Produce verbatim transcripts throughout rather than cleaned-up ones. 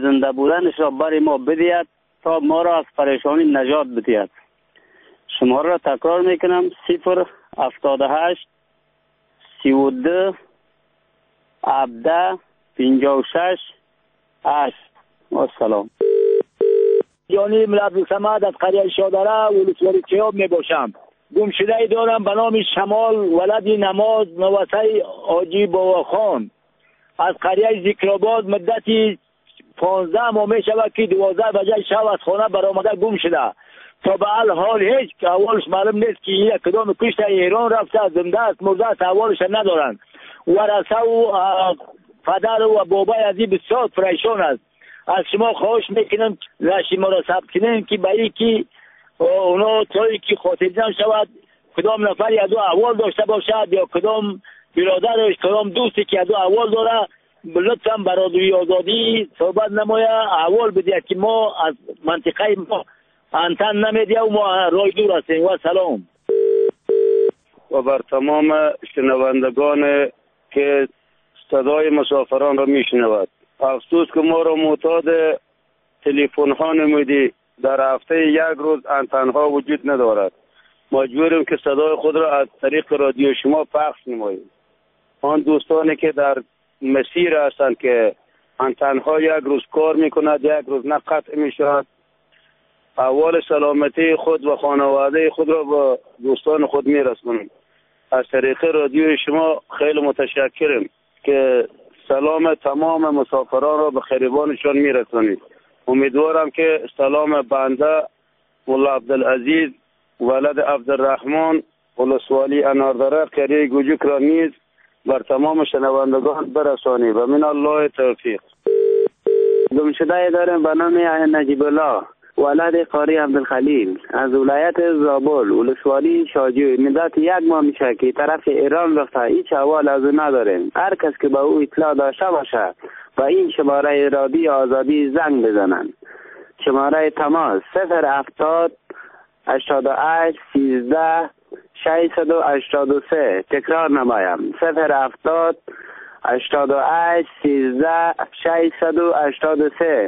زنده بودنش را برای ما بدهد تا ما را از پریشانی نجات بدهد. شماره را تکرار میکنم: صفر هفتاد و هشت سی و دو هفده پنجاه و شش هشت. و سلام. یعنی عبدالصمد از قریه شادره ولسوالی چیاب می باشم. گم شده ای دارم به نام شمال ولد نماز نوسه حاجی بابا خان از قریه ذکرآباد. مدتی پانزده ماه می شود که دوازده بجه شب از خانه برآمده گم شده. تا به حال هیچ که اولش معلوم نیست که یک کدام کشته ایران رفته، زنده است مرده است، اولش ندارند. ورثه و پدر و بابای عزیز بسیار پریشان است. از شما خواهش میکنم شما را ثبت کنین که برای که اونا توی که خاطرجمع شود کدام نفری از او احوال داشته باشد یا کدام برادرش کدام دوستی که از او احوال داره لطفا برادری آزادی صحبت نمایه احوال بدهد که ما از منطقه ما انتن نمیدیم و ما رای دور هستیم. و سلام. و بر تمام شنوندگان که صدای مسافران را میشنود، افسوس که ما را معتاد تلفن ها نمودی. در هفته یک روز انتن ها وجود ندارد. مجبوریم که صدای خود را از طریق رادیو شما پخش نماییم. آن دوستانی که در مسیر هستند که انتن ها یک روز کار میکند یک روز نه قطع میشود، احوال سلامتی خود و خانواده خود را با دوستان خود میرسونیم. از طریق رادیو شما خیلی متشکرم که سلام تمام مسافران را به خریبانشان میرسونید. امیدوارم که سلام بنده مولا عبدالعزیز ولد عبدالرحمن ولسوالی اناردره قریه گوجک را نیز بر تمام شنوندگان برسانی و من الله توفیق. گم شده داریم به نام نجیب الله ولد قاری عبدالخلیل از ولایت زابل ولسوالی شاجوی. مدت یک ماه میشه که طرف ایران رفته، هیچ احوال از او نداریم. هر کس که به او اطلاع داشته باشه با این شماره رادیو آزادی زنگ بزنن. شماره تماس صفر هفتاد هشتاد و هشت سیزده ششصد و هشتاد و سه. تکرار نمایم: صفر هفتاد هشتاد و هشت سیزده ششصد و هشتاد و سه.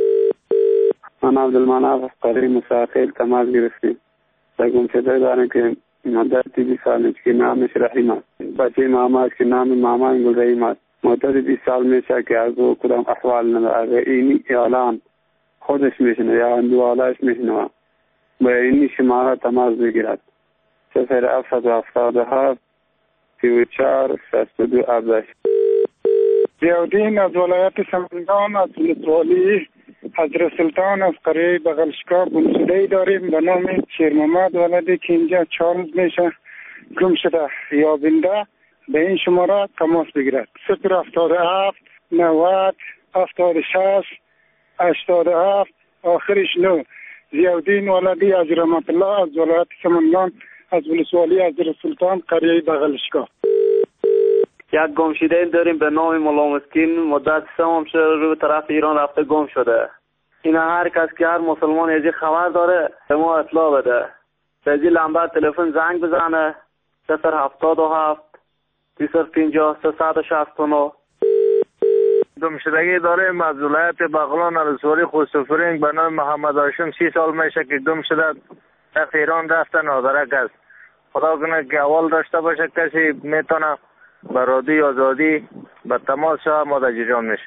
من عبدالمناف قریه مساقیل تماس گرفتیم. در گم شده دارم که مدتی بیست سال میشه که نامش رحیم است. بچه ماما است که نام ماما گل رحیم است. مدتی بیست سال میشه که از او کدام احوال نداره. اینی اعلان خودش میشنه یا اندوالش میشنه با اینی شماره تماس بگیرد: صفر هفت هفتاد و هفت سی و چهار شصت و دو هفده. ضیاءالدین از ولایت سمنگان از ولسوالی حضرت سلطان از قریه بغلشکا گم شده ای داریم به نام شیر محمد ولدی که اینجا چهار روز میشه گم شده. یابنده به این شماره تماس بگیرد: صفر هفتاد و هفت نود هفتاد و شش هشتاد و هفت آخرش نو. ضیاءالدین ولدی از رحمت الله از ولایت سمنگان از ولسوالی حضرت سلطان قریه بغلشکا. یک گم شده داریم به نام مولا مسکین. مدت سه ماه شده رو طرف ایران رفته گم شده. این هر کس که هر مسلمان از خبر داره به ما اطلاع بده. به این لمبه تلفن زنگ بزنه: صفر هفتاد و هفت سیصد پنجاه سیصد و شصت و نه. گم شدگی داریم از ولایت بغلان ولسوالی خوستفرینگ به نام محمد هاشم. سی سال میشه که گم شده. در ایران رفته ناظرک است. خدا کنه که اول داشته باشه کسی میتونه برادی آزادی به تماس شما مدججان میشه.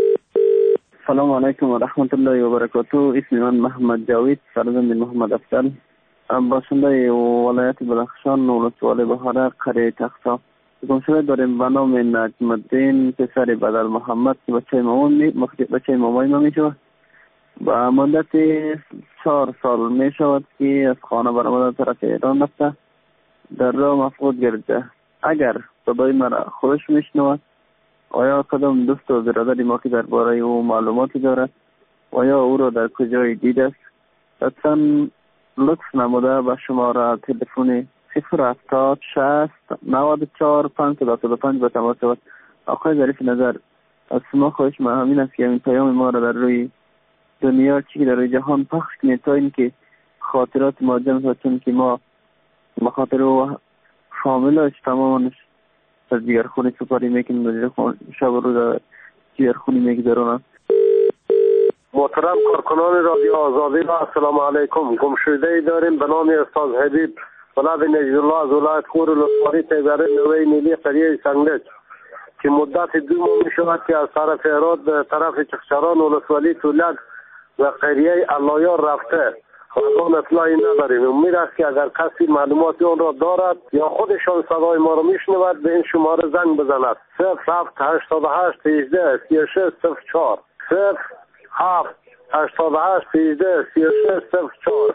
سلام علیکم و رحمت الله و برکاته. اسم من محمد جاوید فرزند محمد افضل، باشنده ولایت بدخشان ولسوالی بهاره قریه تختا. گم شده داریم به نام نجم الدین پسر بدر محمد که بچه مامان بچه مامای ما میشود. با مدت چهار سال میشود که از خانه برآمده طرف ایران رفته، در راه مفقود گرده. اگر صدای مرا خوش میشنود آیا کدام دوست و برادری ما که درباره او معلوماتی دارد و یا او را در کجای دیده است لطفاً لطف نموده به شماره تلفن صفر هفتاد شصت نود و چهار پانصد و هفتاد و پنج به تماس شود. آقای ظریف نظر، از شما خواهش ما همین است که این پیام ما را در روی دنیا چی در روی جهان پخش کنید تا اینکه خاطرات ما جمع شود، چون که ما بخاطر او شاملش تمامش از دیگر خونی سپاری میکنیم و شب رو در دیگر خونی میگذارونم. محترم کارکنان رادیو آزادی را السلام علیکم. گمشده‌ای داریم به نام استاد حبیب ولد نجدالله از ولایت خور لطفاری تیبره نوه نیلی قریه سنگلج که مدت دو ماه می شود که از طرف اراد به طرف چخچران ولسوالی تولک و قریه اللایار رفته و از آن اطلاعی نداریم. امید است که اگر کسی معلوماتی آن را دارد یا خودشان صدای ما را میشنود به این شماره زنگ بزند. صفر هفت هشتاد و هشت هجده سی و شش صفر چهار صفر هفت هشتاد و هشت هجده سی و شش صفر چهار.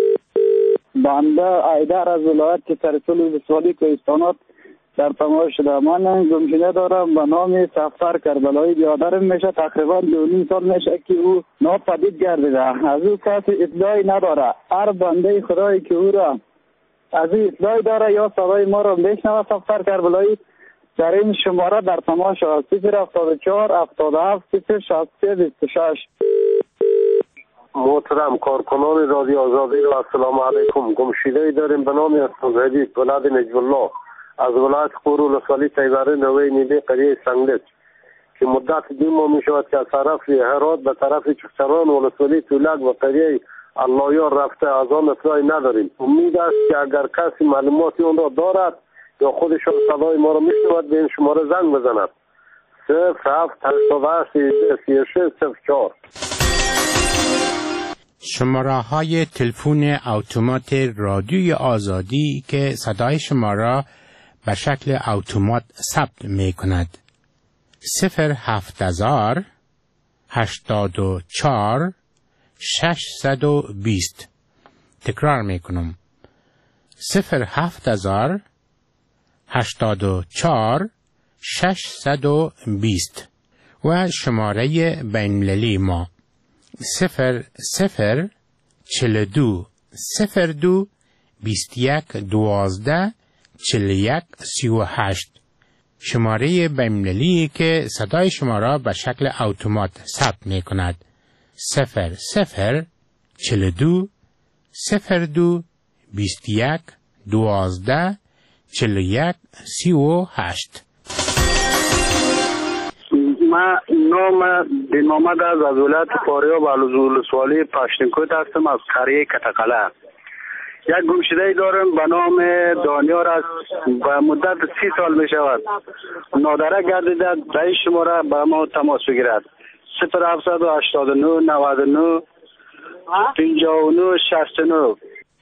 بنده ایدر از ولایت سرسول ولسوالی کوهستانات در تماس شده. من گمشده دارم به نام سفر کربلایی. برادرم میشه تقریبا دو نیم سال میشه که او ناپدید گردیده. از او کسی اطلاعی نداره. هر بنده خدایی که او را از او اطلاعی داره یا صدای ما را میشنوه سفر کربلایی در این شماره در تماس شده. صفر هفتاد و چهار هفتاد و هفت صفر شصت و سه بیست و شش. محترم کارکنان رادیو آزادی را السلام علیکم. گمشده‌ای داریم به نام استاد حبیب ولد نجدالله از ولایت خور ولسوالی تیبره نوه نیلی قریه سنگلج که مدت دو ماه می شود که از طرف هرات به طرف چخچران ولسوالی تولک و قریه اللایار رفته از آن اطلاعی نداریم. امید است که اگر کسی معلوماتی آن را دارد یا خودشان صدای ما را می شود به این شماره زنگ بزند. صفر هفت هشتاد و هشت هجده سی و شش صفر چهار. شماره های تلفن اتومات رادیوی آزادی که صدای شما را به شکل اتومات ثبت می کند. صفر هفت هزار هشتاد و چهار ششصد و بیست. تکرار می کنم. صفر هفت هزار هشتاد و چهار ششصد و بیست و شماره بین‌المللی ما صفر صفر چل دو صفر دو بیست یک دوازده چل یک سی و هشت. شماره بین‌المللی که صدای شما را به شکل اتومات ثبت می کند. صفر صفر چل دو صفر دو بیست یک دوازده چل یک سی و هشت. من نام بن محمد از از ولایت فاریاب ولسوالی پشتینکوت هستم از قریه کتقله. یک گمشده‌ای دارم به نام دانیار است. به مدت سی سال می شود نادره گردیده. در این شماره به ما تماس بگیرد. صفر هفتصد و هشتاد و نه نود و نه پنجاه و نه شصت و نه.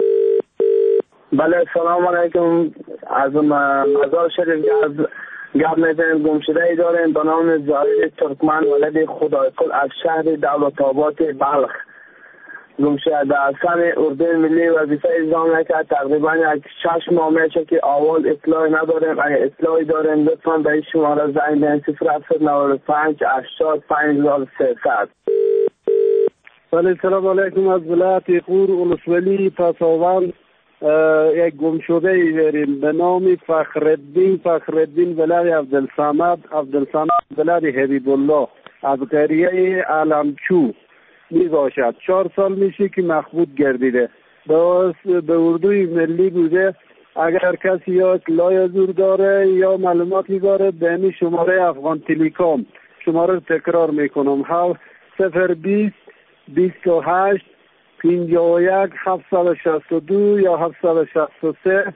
بله سلام علیکم. از مزار شریف از گپ میزنیم. گمشده‌ای داریم به نام زاهد ترکمن ولد خدایکل از شهر دولت آباد بلخ. گمشده در سن اردوی ملی وظیفه اجرا میکرد. تقریبا یک شش ماه میشه که اول اطلاعی نداریم. اگر اطلاعی داریم لطفا به این شماره زنگ بزنید. صفر هفتصد و نود و پنج هشتاد پنج هزار و سیصد. بله سلام علیکم. از ولایت خور ولسوالی پساوند یک گمشده داریم به نام فخرالدین فخرالدین ولد عبدالصمد عبدالصمد ولد حبیب الله از قریه علمچو می باشد. چهار سال میشه که مخبوط گردیده. به اردوی ملی بوده. اگر کسی یا اطلاع زور داره یا معلوماتی داره به این شماره افغان تلکام شماره تکرار میکنم. صفر بیست بیست و هشت پنجاه و یک هفتصد و شصت و دو یا هفتصد و شصت و سه.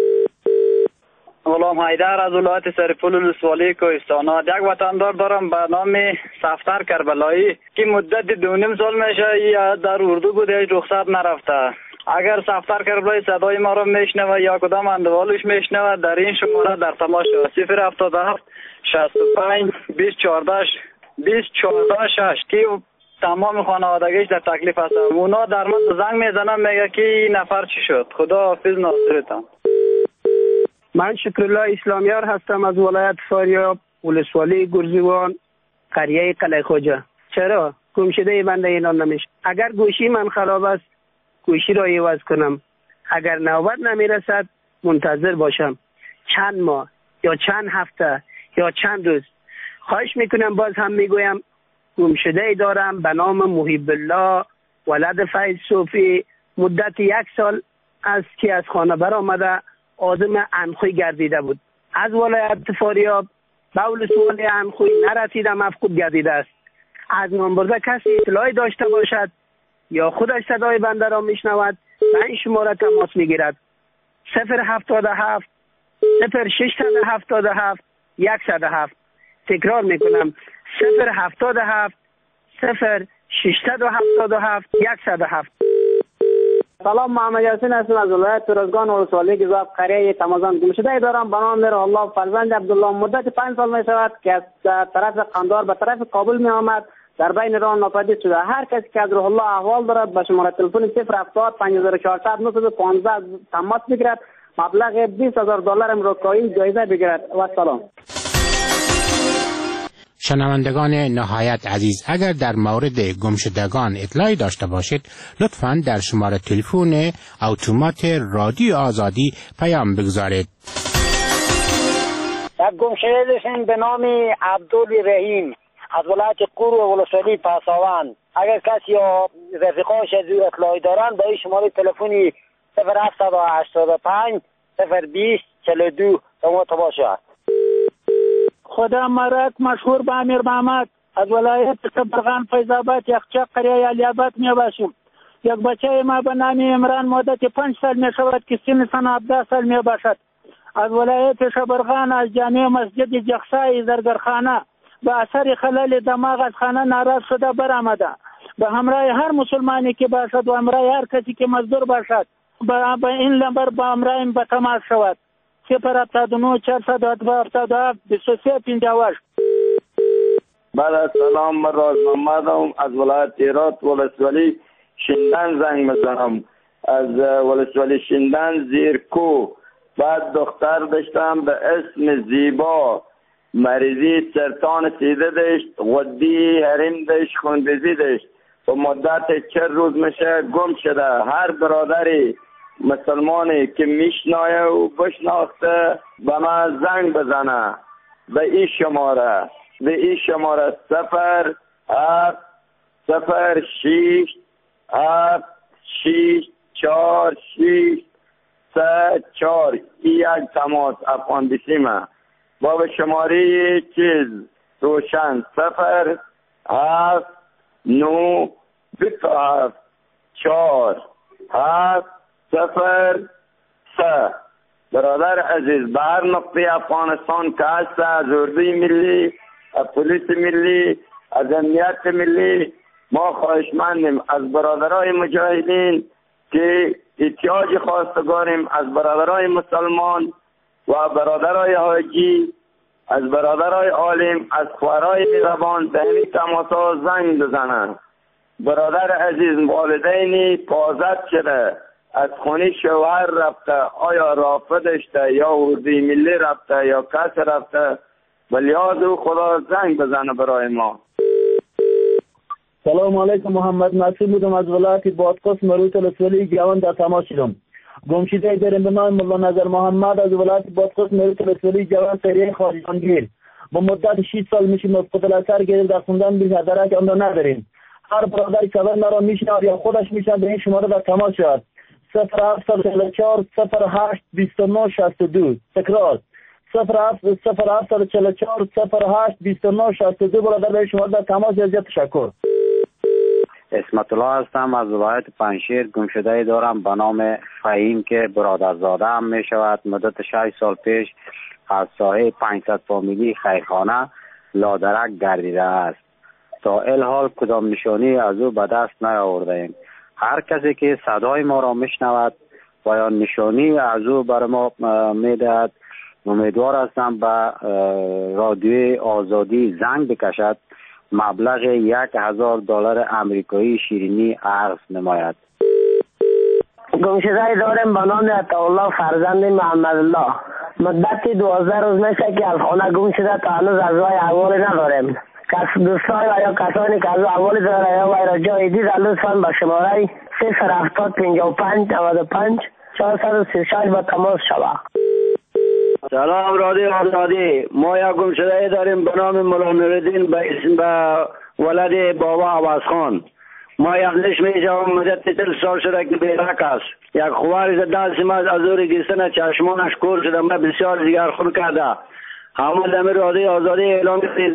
غلام حیدر از ولایت سرپل ولسوالی کوهستانات. یک وطندار دارم به نام سفتر کربلایی که مدت دو نیم سال میشه یا در اردو بوده هیچ رخصت نرفته. اگر سفتر کربلایی صدای ما را میشنوه یا کدام اندوالش میشنوه در این شماره در تماس شود. صفر هفتاد و هفت شصت و پنج بیست چهارده بیست چهارده شش که تمام خانوادگیش در تکلیف هستن. اونا در من زنگ میزنن میگه که این نفر چی شد. خدا حافظ ناصرتان. من شکرالله اسلامیار هستم از ولایت فاریاب ولسوالی گرزیوان قریه قلعه خوجه. چرا گمشده بنده اعلان نمیشه؟ اگر گوشی من خراب است گوشی را عوض کنم. اگر نوبت نمیرسد منتظر باشم چند ماه یا چند هفته یا چند روز. خواهش میکنم باز هم میگویم گمشده ای دارم به نام محب الله ولد فیض صوفی. مدت یک سال است که از خانه برآمده آدم انخوی گردیده بود. از ولایت فاریاب به ولسوالی انخوی نرسیده مفقود گردیده است. از نامبرده کسی اطلاعی داشته باشد یا خودش صدای بنده را میشنود به این شماره تماس میگیرد. صفر هفتاد و هفت صفر ششصد و هفتاد و هفت صد و هفت. تکرار میکنم صفر هفتاد و هفت صفر ششصد و هفتاد و هفت صد و هفت. سلام، محمد یاسین هستم از ولایت ترزگان ولسوالی گزاف قریه تمازان. گمشده دارم به نام الله فرزند عبدالله. مدت پنج سال می شود که از طرف قندار به طرف کابل می آمد، در بین راه ناپدید شده. هر کسی که از روح الله احوال دارد به شماره تلفن صفر هفتاد پنج هزار و چهارصد نهصد و پانزده تماس بگیرد، مبلغ بیست هزار دلار امریکایی جایزه بگیرد. و سلام. شنوندگان نهایت عزیز، اگر در مورد گمشدگان اطلاعی داشته باشید لطفاً در شماره تلفن اتومات رادیو آزادی پیام بگذارید. یک گمشده داشتیم به نام عبدالرحیم از ولایت قور و ولسوالی پاساوان. اگر کسی یا رفیقاش از او اطلاعی دارند به این شماره تلفنی صفر هفتصد و هشتاد و پنج صفر بیست چهل و دو تماس باشد. خدا مرک مشهور به امیر محمد از ولایت سبرغان فیض‌آباد یخچه قریه علی‌آباد می باشم. یک بچه ما به نام عمران مدت پنج سال می شود که سن سن هفده سال می باشد. از ولایت سبرغان از جامع مسجد جخسای زرگرخانه به اثر خلل دماغ از خانه ناراض شده برآمده. به همراه هر مسلمانی که باشد و همراه هر کسی که مزدور باشد به این نمبر با همراه به تماس شود. صفر هفتاد و نه چهارصد و هفتاد و هفت بیست و سه پنجاه و هشت. بعد سلام، من راز محمدم از ولایت هرات ولسوالی شندن زنگ میزنم. از ولسوالی شندن زیرکو. بعد دختر داشتم به اسم زیبا، مریضی سرطان سیده داشت، غدی حریم داشت، خونریزی داشت. به مدت چند روز میشه گم شده. هر برادری مسلمانی که میشنایه و بشناخته به من زنگ بزنه به این شماره به این شماره صفر هفت صفر شیش هفت شیش چهار شیش سه چهار. یک تماس افغان بسیمه با به شماره چیز روشن صفر هفت نو بیست هفت چهار هفت صفر سه. برادر عزیز، به هر نقطه افغانستان که هست، از اردوی ملی، از پلیس ملی، از امنیت ملی، ما خواهشمندیم از برادرای مجاهدین که احتیاج خواستگاریم، از برادرای مسلمان و برادرای حاجی، از برادرای عالم، از خوارای مهربان به همین تماس‌ها زنگ بزنند. برادر عزیز، والدینی پازد شده، از خونه شوهر رفته، آیا رافضه داشته یا اردوی ملی رفته یا کس رفته، بلیاز او خدا زنگ بزنه برای ما. سلام علیکم، محمد نصیر بودم از ولایت بادغیس مروت ولسوالی گیوان در تماس شدم. گمشده داریم به نام مولا نظر محمد از ولایت بادغیس مروت ولسوالی گیوان سریع خارجانگیر. با مدت شش سال میشه مسقط الاثر گرفت در خوندن بی‌هدره که آن را نداریم. هر برادری که مرا میشناسد یا خودش میشناسد به این شماره در تماس شد. صفر هفتصد و چهل و چهار صفر هشت بیست و نه شصت و دو. تکرار صفر هفت صفر هفتصد و چهل و چهار صفر هشت بیست و نه شصت و دو. برادر به شما در تماس. زیاد تشکر. اسمت الله هستم از ولایت پنجشیر. گمشده دارم به نام فهیم که برادرزاده هم می شود. مدت شش سال پیش از ساحه پانصد فامیلی خیرخانه لادرک گردیده است. تا الحال کدام نشانی از او به دست نیاورده ایم. هر کسی که صدای ما را میشنود و یا نشانی از او بر ما میدهد، امیدوار هستم به رادیوی آزادی زنگ بکشد، مبلغ یک هزار دلار امریکایی شیرینی عرض نماید. گمشده دارم به نام عطاالله فرزند محمد الله. مدت دوازده روز میشه که از خانه گم شده، تا هنوز از وی احوالی نداریم. کس دوستان و یا کسانی که از او احوالی داره یا وی را جایی دید لطفاً به شماره صفر هفتاد پنجاه و پنج نود و پنج چهارصد و سی و شش با تماس شود. سلام رادیو آزادی. ما یک گمشده داریم به نام مولا نوردین به اسم به ولد بابا عوض خان. ما یک نش میشم مدت چل سال شده که بیرک است. یک خواری زده سیماز از او گیستن چشمانش کور شده. ما بسیار دیگر خون کرده. همه دمی رادیو آزادی اعلام کنید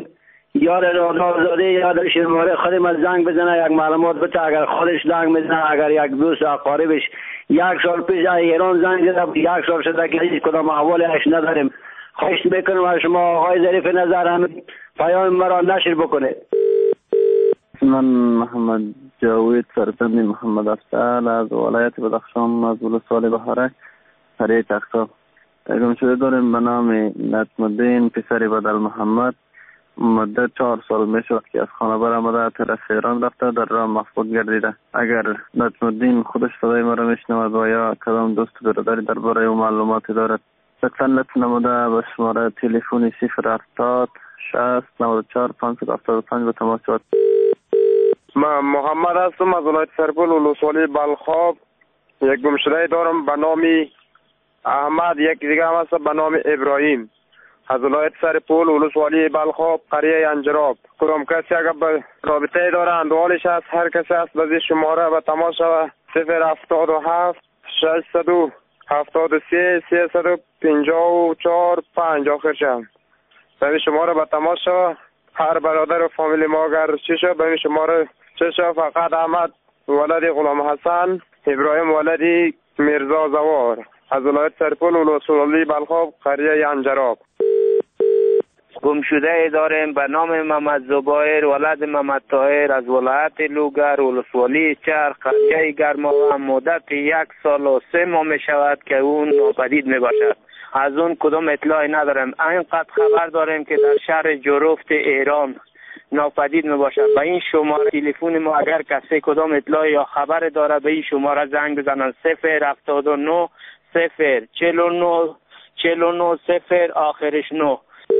یاد رادیو آزادی یاد شماره خودم از زنگ بزنه یک معلومات بده. اگر خودش زنگ بزنه، اگر یک دوست اقاربش یک سال پیش ایران زنگ زده، یک سال شده که هیچ کدام احوالش نداریم. خواهش میکنم از شما آقای ظریف نظر همین پیام مرا نشر بکنه. من محمد جاوید فرزند محمد افضل از ولایت بدخشان از ولسوالی بهارک قریه تختا. گم شده داریم به نام نجم الدین پسر بدل محمد. مدت چهار سال می شود که از خانه برآمده طرف ایران رفته، در راه مفقود گردیده. اگر نجم الدین خودش صدای ما را میشنود و یا کدام دوست برادری درباره او معلوماتی دارد، لطفا لطف نموده به شماره تلفنی صفر هفتاد شصت نود و چهار پانصد و هفتاد و پنج به تماس شود. من محمد هستم از ولایت سرپل ولسوالی بلخاب. یک گمشده دارم به نام احمد، یک دیگه هم هست به نام ابراهیم از ولایت سرپل ولسوالی بلخاب قریه انجراب. کدام کسی اگر به رابطه داره اندوالش هست، هر کسی هست به شماره به تماس شود صفر هفتاد و هفت ششصد و هفتاد و سه سیصد و پنجاه و چهار پنج آخرش هم به شماره به تماس شود. هر برادر و فامیلی ما اگر چی شد به شماره چه شد. فقط احمد ولد غلام حسن، ابراهیم ولد میرزا زوار از ولایت سرپل ولسوالی بلخاب قریه انجراب. گمشده داریم به نام محمد زبایر ولد محمد طاهر از ولایت لوگر ولسوالی چرخ قریه گرماوه. مدت یک سال و سه ماه می شود که اون ناپدید می باشد. از اون کدام اطلاعی نداریم. اینقدر خبر داریم که در شهر جروفت ایران ناپدید می باشد. به این شماره تلفن ما اگر کسی کدام اطلاعی یا خبر داره به این شماره زنگ بزنن صفر هفتاد و نه صفر چهل و نه چهل و نه صفر آخرش نه.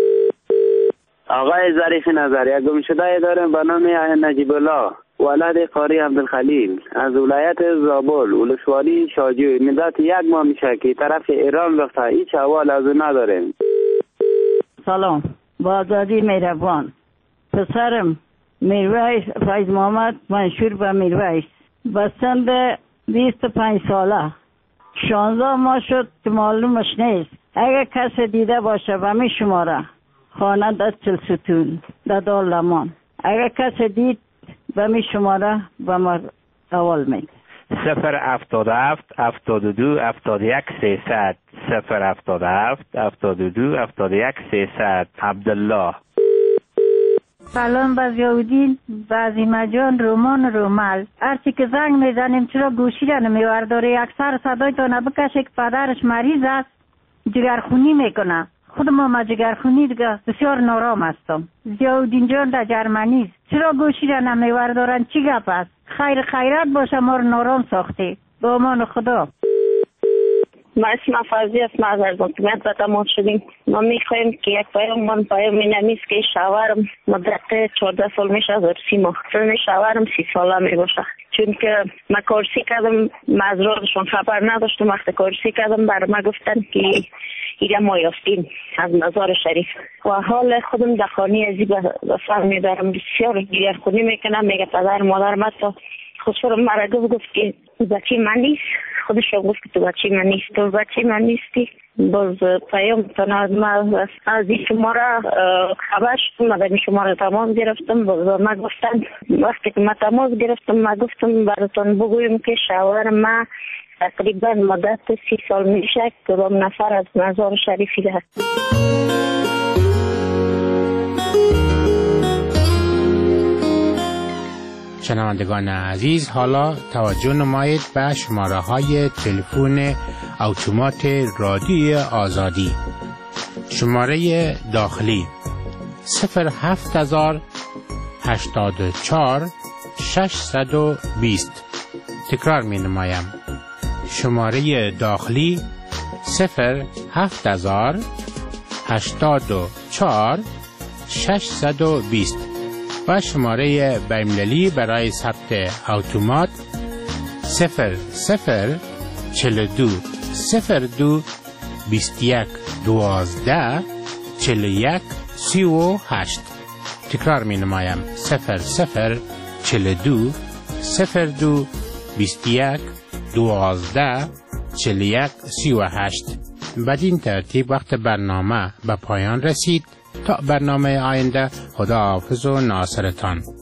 آقای ظریف نظر، یک گمشده داریم به نام نجیب الله ولد قاری عبدالخلیل از ولایت زابل ولسوالی شاجوی. مدت یک ماه میشه که طرف ایران رفته، هیچ احوال از او نداریم. سلام، با آزادی مهربان. پسرم میرویس فیض محمد منشور به میرویس به سن بیست و پنج ساله شانزده ماه شد که معلومش نیست. اگر کسی دیده باشه به می شماره خانه در چلستون در دار لمان، اگر کسی دید به می شماره به ما اول میده. صفر هفتاد و هفت هفتاد و دو هفتاد و یک سیصد صفر هفتاد و هفت هفتاد و دو هفتاد و یک سیصد. عبدالله. سلام به ضیاءالدین، به عظیمه جان، رومان رومل. هرچی که زنگ میزنیم چرا گوشی را نمیورداره؟ اکثر صدایتان بکشه که پدرش مریض است، جگرخونی میکنه. خود ما ما جگرخونی دیگه بسیار نارام هستم. ضیاءالدین جان در جرمنی است، چرا گوشی را نمیوردارن؟ چی گپ است؟ خیر خیرت باشه، ما رو نارام ساخته. به امان خدا. ما اسم فضی است، ما از حکومت به تماس شدیم. ما میخوایم که یک پیام من پیام اینمیست که شوهرم مدت چهارده سال میشه از سی ماه سن شوهرم سی ساله میباشه، چون که من کارسی کردم مزرعهشون خبر نداشتم. وقتی کارسی کردم بر ما گفتن که ایره ما یافتیم از مزار شریف و حال خودم در خانه ازی به سر میبرم. بسیار گیرخونی میکنم. میگه پدر مادر من تا خودشون مرا گفت که بچه من نیست. خودش گفت که تو بچه من نیست، تو بچه من نیستی. باز پیام تنها ما از این شماره خبر شدم، من در شماره تماس گرفتم. باز ما گفتن وقتی که ما تماس گرفتم ما گفتم براتون بگویم که شوهر ما تقریبا مدت سی سال میشه کدام نفر از مزار شریفی هست. شنوندگان عزیز، حالا توجه نمایید به شماره های تلفن اتومات رادیوی آزادی. شماره داخلی صفر هفت هزار هشتاد و چهار ششصد و بیست. تکرار می نمایم. شماره داخلی صفر هفت هزار هشتاد و چهار ششصد و بیست و شماره بین‌المللی برای ثبت اتومات صفر صفر چهل و دو صفر دو بیست و یک دوازده چهل و یک سی و هشت. تکرار می نمایم. صفر صفر چهل و دو صفر دو بیست و یک دوازده چهل و یک سی و هشت. بدین ترتیب وقت برنامه به پایان رسید. تا برنامه آینده، خدا حافظ و ناصرتان.